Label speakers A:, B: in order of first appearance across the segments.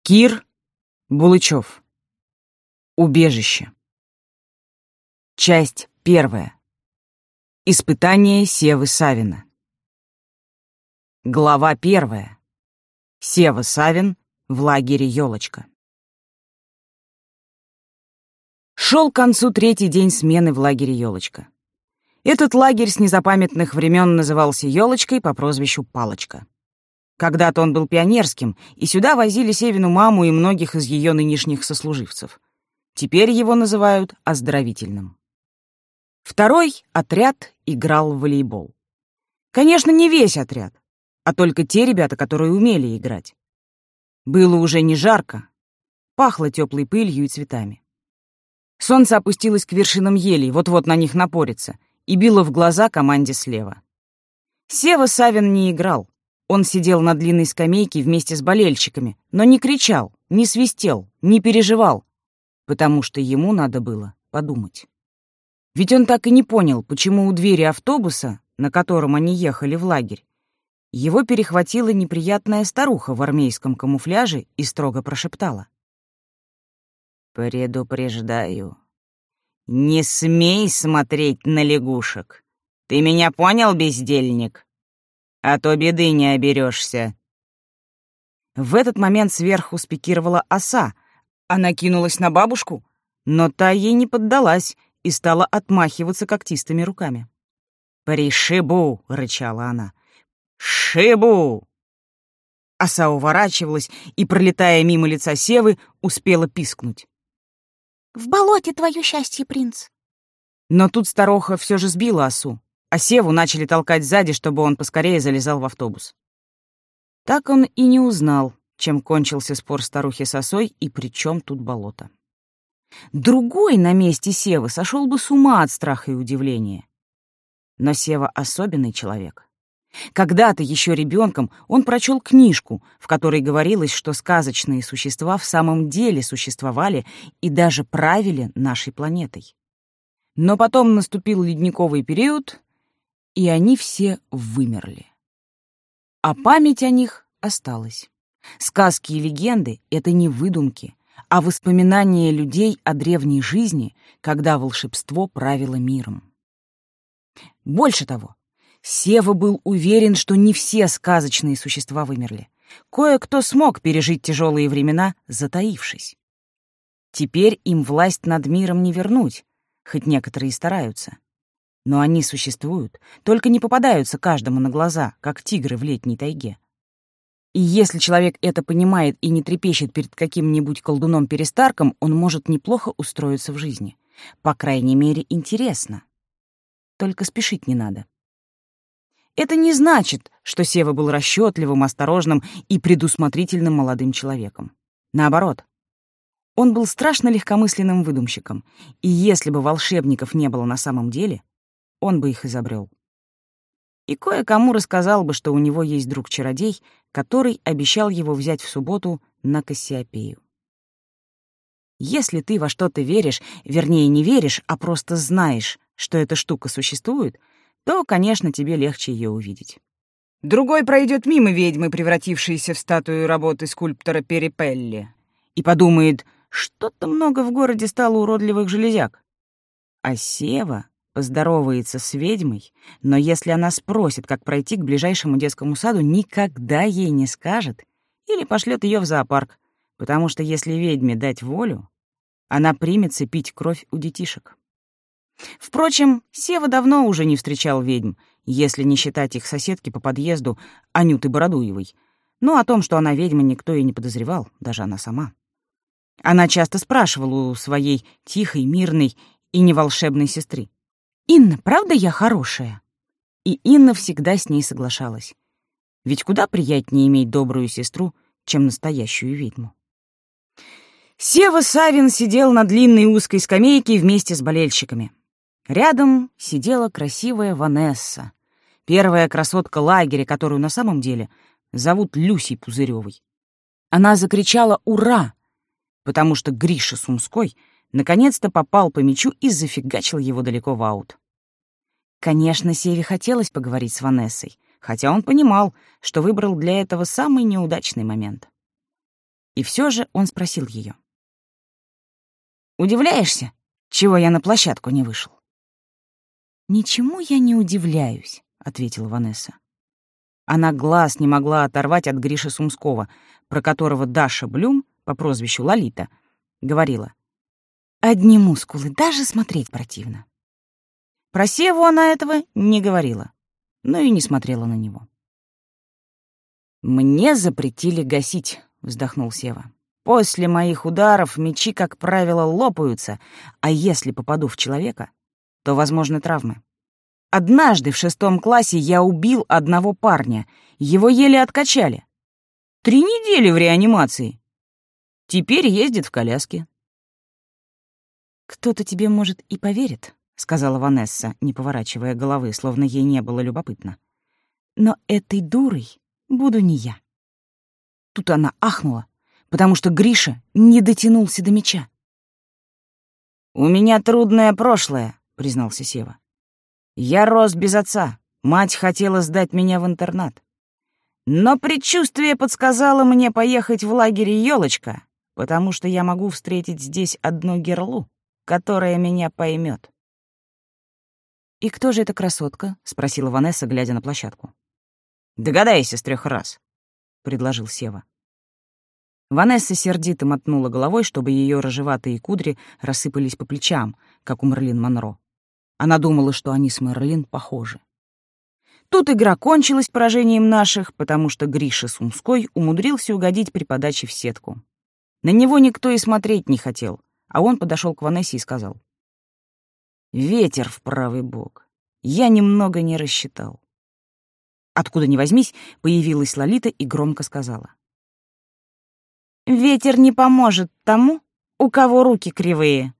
A: Кир Булычев. Убежище. Часть 1. Испытание Севы Савина. Глава 1. Сева Савин в лагере «Ёлочка». Шел к концу 3-й день смены в лагере «Ёлочка». Этот лагерь с незапамятных времен назывался «Ёлочкой» по прозвищу Палочка. Когда-то он был пионерским, и сюда возили Севину маму и многих из ее нынешних сослуживцев. Теперь его называют оздоровительным. Второй отряд играл в волейбол. Конечно, не весь отряд, а только те ребята, которые умели играть. Было уже не жарко, пахло теплой пылью и цветами. Солнце опустилось к вершинам елей, вот-вот на них напорится, и било в глаза команде слева. Сева Савин не играл. Он сидел на длинной скамейке вместе с болельщиками, но не кричал, не свистел, не переживал, потому что ему надо было подумать. Ведь он так и не понял, почему у двери автобуса, на котором они ехали в лагерь, его перехватила неприятная старуха в армейском камуфляже и строго прошептала: «Предупреждаю, не смей смотреть на лягушек. Ты меня понял, бездельник? А то беды не оберешься». В этот момент сверху спикировала оса. Она кинулась на бабушку, но та ей не поддалась и стала отмахиваться когтистыми руками. «Пришибу!» — рычала она. «Шибу!» Оса уворачивалась и, пролетая мимо лица Севы, успела пискнуть:
B: «В болоте твое счастье, принц!»
A: Но тут старуха все же сбила осу, а Севу начали толкать сзади, чтобы он поскорее залезал в автобус. Так он и не узнал, чем кончился спор старухи с осой и при чем тут болото. Другой на месте Севы сошел бы с ума от страха и удивления. Но Сева особенный человек. Когда-то еще ребенком он прочел книжку, в которой говорилось, что сказочные существа в самом деле существовали и даже правили нашей планетой. Но потом наступил ледниковый период, и они все вымерли. А память о них осталась. Сказки и легенды — это не выдумки, а воспоминания людей о древней жизни, когда волшебство правило миром. Больше того, Сева был уверен, что не все сказочные существа вымерли. Кое-кто смог пережить тяжелые времена, затаившись. Теперь им власть над миром не вернуть, хоть некоторые и стараются. Но они существуют, только не попадаются каждому на глаза, как тигры в летней тайге. И если человек это понимает и не трепещет перед каким-нибудь колдуном-перестарком, он может неплохо устроиться в жизни. По крайней мере, интересно. Только спешить не надо. Это не значит, что Сева был расчетливым, осторожным и предусмотрительным молодым человеком. Наоборот. Он был страшно легкомысленным выдумщиком, и если бы волшебников не было на самом деле, он бы их изобрел. И кое-кому рассказал бы, что у него есть друг-чародей, который обещал его взять в субботу на Кассиопею. Если ты во что-то веришь, вернее, не веришь, а просто знаешь, что эта штука существует, то, конечно, тебе легче ее увидеть. Другой пройдет мимо ведьмы, превратившейся в статую работы скульптора Перепелли, и подумает: что-то много в городе стало уродливых железяк. А Сева поздоровается с ведьмой, но если она спросит, как пройти к ближайшему детскому саду, никогда ей не скажет или пошлет ее в зоопарк, потому что если ведьме дать волю, она примется пить кровь у детишек. Впрочем, Сева давно уже не встречал ведьм, если не считать их соседки по подъезду Анюты Бородуевой. Но о том, что она ведьма, никто и не подозревал, даже она сама. Она часто спрашивала у своей тихой, мирной и неволшебной сестры: «Инна, правда я хорошая?» И Инна всегда с ней соглашалась. Ведь куда приятнее иметь добрую сестру, чем настоящую ведьму. Сева Савин сидел на длинной узкой скамейке вместе с болельщиками. Рядом сидела красивая Ванесса, первая красотка лагеря, которую на самом деле зовут Люсей Пузырёвой. Она закричала «Ура!», потому что Гриша Сумской наконец-то попал по мячу и зафигачил его далеко в аут. Конечно, Севе хотелось поговорить с Ванессой, хотя он понимал, что выбрал для этого самый неудачный момент. И все же он спросил ее: «Удивляешься, чего я на площадку не вышел?» «Ничему я не удивляюсь», — ответила Ванесса. Она глаз не могла оторвать от Гриши Сумского, про которого Даша Блюм по прозвищу Лолита говорила: «Одни мускулы, даже смотреть противно». Про Севу она этого не говорила, но и не смотрела на него. «Мне запретили гасить», — вздохнул Сева. «После моих ударов мечи, как правило, лопаются, а если попаду в человека, то возможны травмы. Однажды в 6 классе я убил одного парня, его еле откачали. 3 недели в реанимации. Теперь ездит в коляске». «Кто-то тебе, может, и поверит», — сказала Ванесса, не поворачивая головы, словно ей не было любопытно. «Но этой дурой буду не я». Тут она ахнула, потому что Гриша не дотянулся до меча. «У меня трудное прошлое», — признался Сева. «Я рос без отца, мать хотела сдать меня в интернат. Но предчувствие подсказало мне поехать в лагерь «Ёлочка», потому что я могу встретить здесь одну герлу, которая меня поймет. «И кто же эта красотка?» — спросила Ванесса, глядя на площадку. «Догадайся с 3 раз», — предложил Сева. Ванесса сердито мотнула головой, чтобы ее рыжеватые кудри рассыпались по плечам, как у Мерлин Монро. Она думала, что они с Мерлин похожи. Тут игра кончилась поражением наших, потому что Гриша Сумской умудрился угодить при подаче в сетку. На него никто и смотреть не хотел, а он подошел к Ванессе и сказал: «Ветер в правый бок. Я немного не рассчитал». Откуда ни возьмись, появилась Лолита и громко сказала: «Ветер не поможет тому, у кого руки кривые».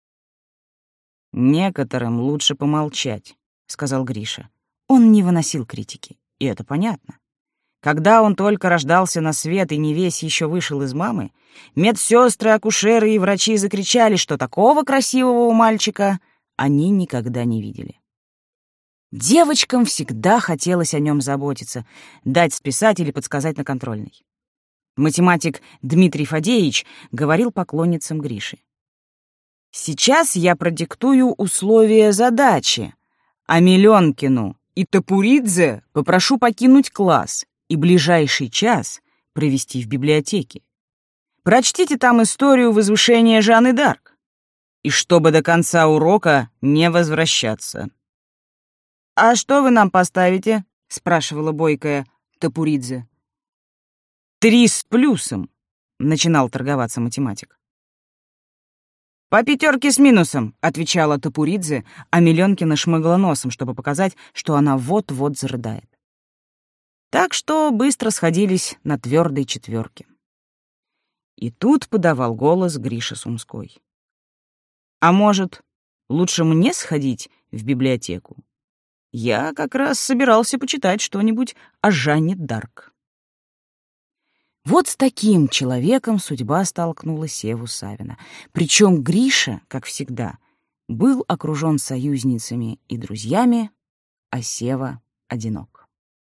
A: «Некоторым лучше помолчать», — сказал Гриша. Он не выносил критики, и это понятно. Когда он только рождался на свет и не весь еще вышел из мамы, медсестры, акушеры и врачи закричали, что такого красивого мальчика они никогда не видели. Девочкам всегда хотелось о нем заботиться, дать списать или подсказать на контрольной. Математик Дмитрий Фадеевич говорил поклонницам Гриши: «Сейчас я продиктую условия задачи, а Миленкину и Топуридзе попрошу покинуть класс и ближайший час провести в библиотеке. Прочтите там историю возвышения Жанны д'Арк, и чтобы до конца урока не возвращаться». «А что вы нам поставите?» — спрашивала бойкая Топуридзе. 3 с плюсом, — начинал торговаться математик. «По 5 с минусом», — отвечала Топуридзе, а Миленкина шмыгла носом, чтобы показать, что она вот-вот зарыдает. Так что быстро сходились на твердой 4. И тут подавал голос Гриша Сумской: «А может, лучше мне сходить в библиотеку? Я как раз собирался почитать что-нибудь о Жанне д'Арк». Вот с таким человеком судьба столкнула Севу Савина. Причем Гриша, как всегда, был окружен союзницами и друзьями, а Сева одинок.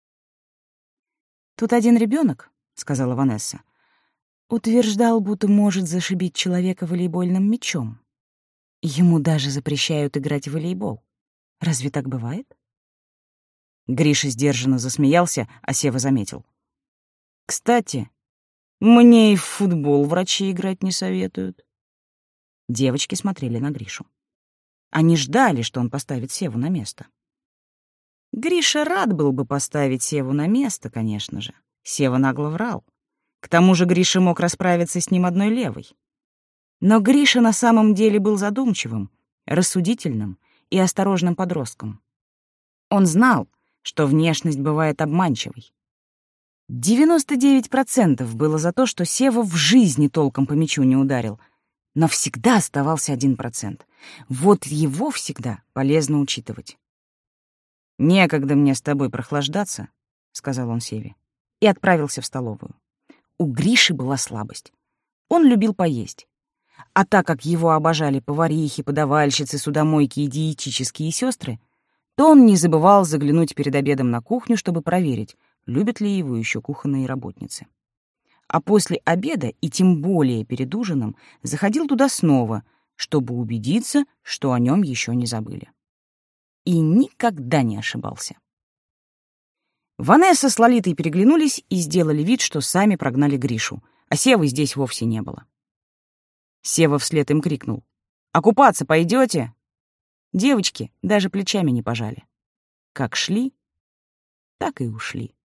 A: «Тут один ребенок, — сказала Ванесса, — утверждал, будто может зашибить человека волейбольным мячом. Ему даже запрещают играть в волейбол. Разве так бывает?» Гриша сдержанно засмеялся, а Сева заметил: «Кстати, мне и в футбол врачи играть не советуют». Девочки смотрели на Гришу. Они ждали, что он поставит Севу на место. Гриша рад был бы поставить Севу на место, конечно же. Сева нагло врал. К тому же Гриша мог расправиться с ним одной левой. Но Гриша на самом деле был задумчивым, рассудительным и осторожным подростком. Он знал, что внешность бывает обманчивой. 99% было за то, что Сева в жизни толком по мячу не ударил, но всегда оставался 1%. Вот его всегда полезно учитывать. «Некогда мне с тобой прохлаждаться», — сказал он Севе, и отправился в столовую. У Гриши была слабость. Он любил поесть. А так как его обожали поварихи, подавальщицы, судомойки и диетические сестры, то он не забывал заглянуть перед обедом на кухню, чтобы проверить, любят ли его еще кухонные работницы. а после обеда, и тем более перед ужином, заходил туда снова, чтобы убедиться, что о нем еще не забыли. И никогда не ошибался. Ванесса с Лолитой переглянулись и сделали вид, что сами прогнали Гришу, а Севы здесь вовсе не было. Сева вслед им крикнул: «А купаться пойдете?» Девочки даже плечами не пожали. Как шли, так и ушли.